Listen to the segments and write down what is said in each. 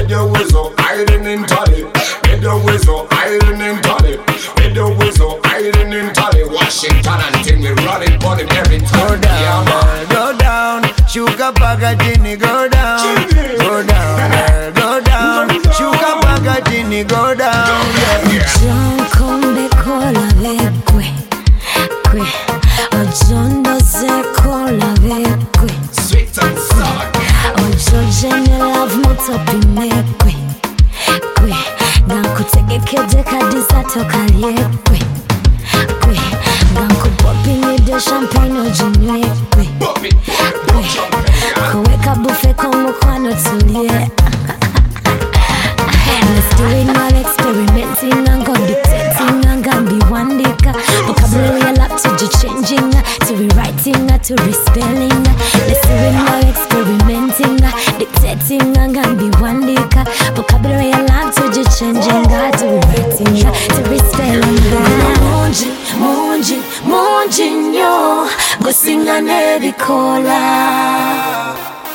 With your whistle, iron in tally. With your whistle, iron in tally. With your whistle, iron in tally. Washington until we run it on him every time. Go down, Sugar Pagatini, go down. Go down, girl, go down. Sugar Pagatini, go down. John come cola vecque, que. John does cola vecque. Sweet and sour. Georgia love motopi mekwe, kwe. Nakutegekede kadisa tokalie kwe, kwe. Nakupopi nide champagne ojinywe kwe, kwe. Kuweka buffet komo kwano tulie. Let's do it now, experimenting and go dictating and gambi wandika. Vocabulary a lot to changing, to rewriting, to respelling. Let's do it now, experimenting, dictating and gambi wandika. Vocabulary a lot to changing, to rewriting, to respelling. Munji, munji, munji nyo, go sing a nevi cola.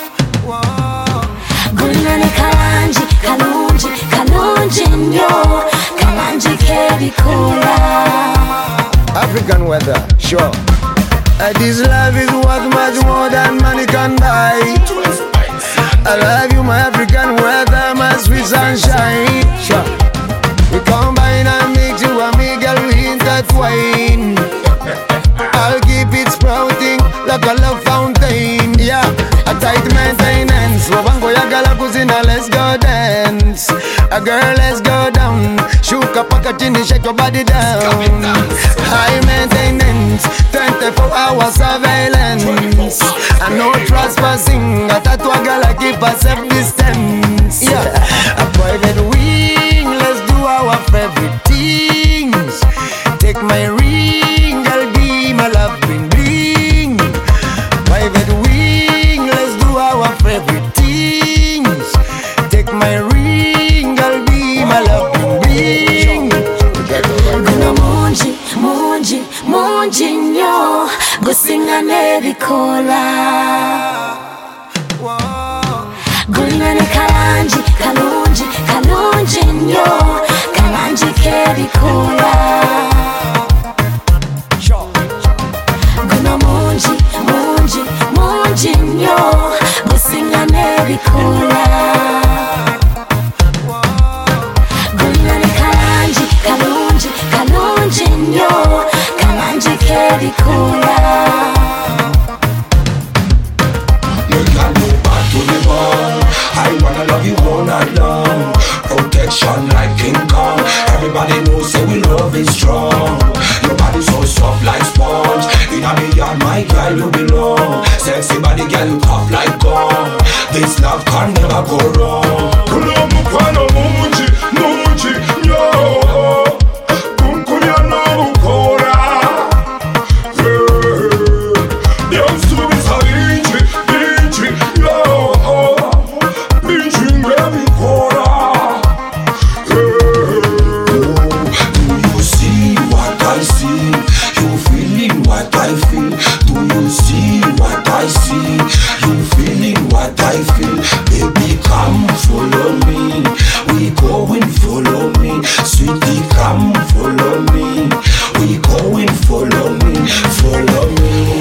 Gunane kalanji, kalunji, kalunji nyo, kalanji kevi cola. African weather, sure. This love is worth much more than money can buy. I love you, my African weather, my sweet sunshine. Sure. We combine and make you and me, girl, we intertwine. I'll keep it sprouting like a love fountain. Yeah, a tight maintenance. Wabango ya gala kuzina, let's go dance. A girl, let's go down. Shuka pakatini, shake your body down. High maintenance, 24-hour surveillance. And no trespassing. A tattoo gala keep a safe distance. Yeah, a private wing. Let's do our favorite things. Take my ring, girl, be my love, bling bling. Private wing, let's do our favorite things. Take my ring, girl, be my love, bling bling. Guna munji, munji, munji nyo, go sing a nevi cola. Gunane kalanji, kalunji, kalunji nyo, kalanji kevi cola. Guna munji, munji, munji nyo, go sing a nevi cola. Gunane kalanji, kalunji, kalunji nyo, kalanji kevi cola. You can't go back to the ball. I wanna love you all night long. Protection like King Kong. Everybody knows say we love is strong. Your body so soft like sponge. In a million, my girl, you belong. Sexy body girl, you pop like gum. This love can never go wrong. Kulamu kwano munji, munji, yo. Kunkunya no ukora. Dance to me, sarinji, binji, yo. Binji ngemi kora. Do you see what I see? You feeling what I feel? Do you see what I see? You feeling what I feel? Baby, come follow me. We going follow me. Sweetie, come follow me. We going follow me. Follow me.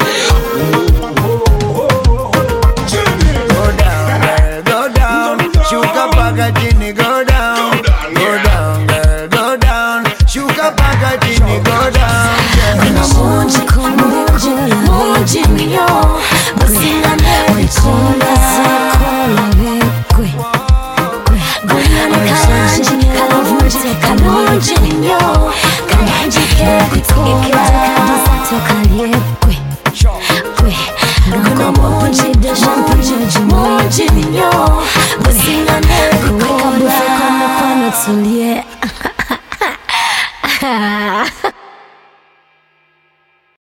Go down, girl, go down. Sugar Pagatini, go down. Go down, girl, go down. Sugar Pagatini, go down. Munji, munji, munji nyo, go sing a nevi cola. Gunane kalanji, kalunji, kalunji nyo, kalanji kevi cola. Guna munji, munji, munji nyo,